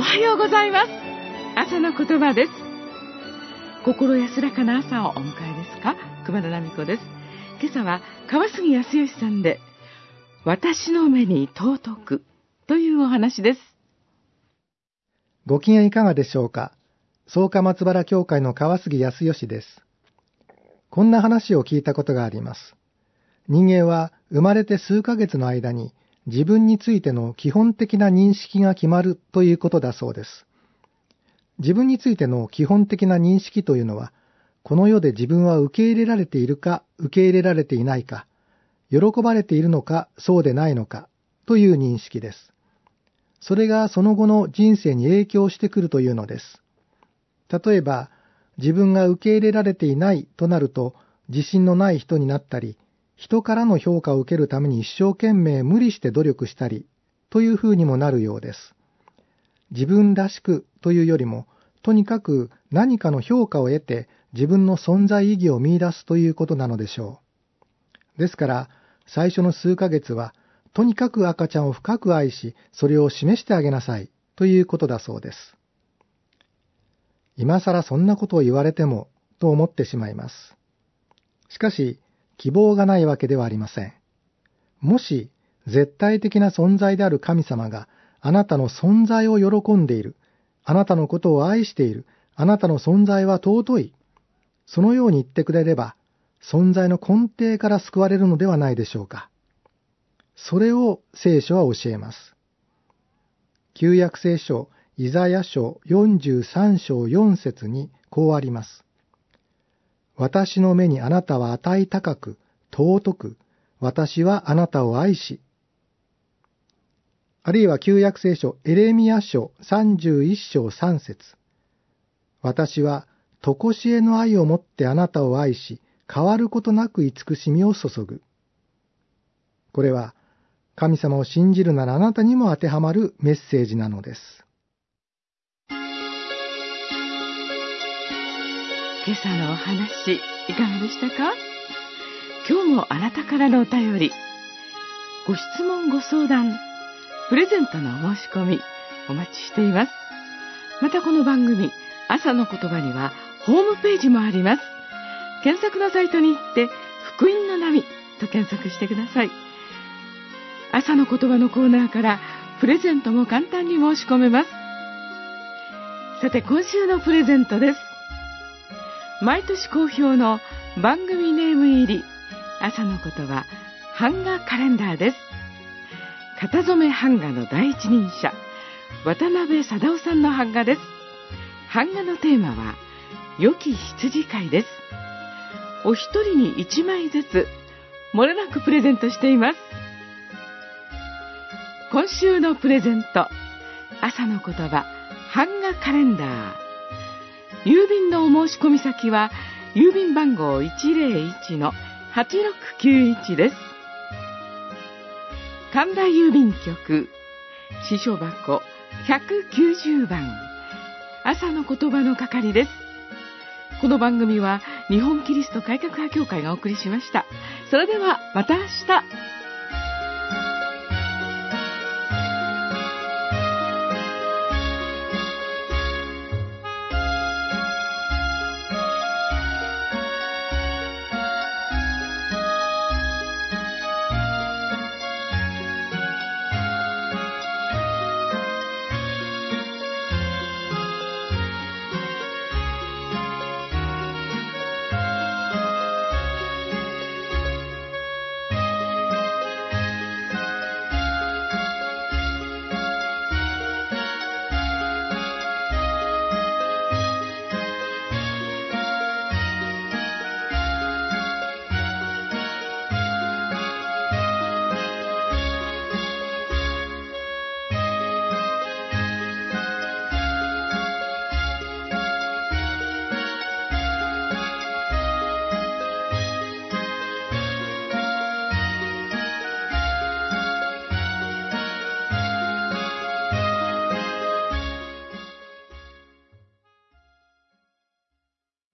はようございます。朝の言葉です。心安らかな朝をお迎えですか？熊田奈美子です。今朝は川杉康義さんで、私の目に尊くというお話です。 ご機嫌いかがでしょうか。草加松原教会の川杉康義です。こんな話を聞いたことがあります。人間は生まれて数ヶ月の間に自分についての基本的な認識が決まるということだそうです。自分についての基本的な認識というのは、この世で自分は受け入れられているか受け入れられていないか、喜ばれているのかそうでないのかという認識です。それがその後の人生に影響してくるというのです。例えば、自分が受け入れられていないとなると、自信のない人になったり、人からの評価を受けるために一生懸命無理して努力したり、というふうにもなるようです。自分らしくというよりも、とにかく何かの評価を得て自分の存在意義を見出すということなのでしょう。ですから、最初の数ヶ月は、とにかく赤ちゃんを深く愛し、それを示してあげなさいということだそうです。今更そんなことを言われてもと思ってしまいます。しかし、希望がないわけではありません。もし、絶対的な存在である神様があなたの存在を喜んでいる、あなたのことを愛している、あなたの存在は尊い、そのように言ってくれれば、存在の根底から救われるのではないでしょうか。それを聖書は教えます。旧約聖書イザヤ書43章4節にこうあります。私の目にあなたは値高く、尊く、私はあなたを愛し。あるいは旧約聖書エレミヤ書31章3節。私は常しえの愛をもってあなたを愛し、変わることなく慈しみを注ぐ。これは神様を信じるならあなたにも当てはまるメッセージなのです。 今朝のお話いかがでしたか？今日もあなたからのお便り、ご質問ご相談、プレゼントのお申し込みお待ちしています。またこの番組朝の言葉にはホームページもあります。検索のサイトに行って福音の波と検索してください。朝の言葉のコーナーからプレゼントも簡単に申し込めます。さて今週のプレゼントです。毎年好評の番組ネーム入り朝の言葉版画カレンダーです。型染め版画の第一人者渡辺貞夫さんの版画です。版画のテーマは良き羊飼いです。お一人に1枚ずつ漏れなくプレゼントしています。今週のプレゼント、朝の言葉版画カレンダー。郵便のお申し込み先は郵便番号 101-8691 です。神田郵便局支所箱190番朝の言葉の係です。この番組は日本キリスト改革派協会がお送りしました。それではまた明日。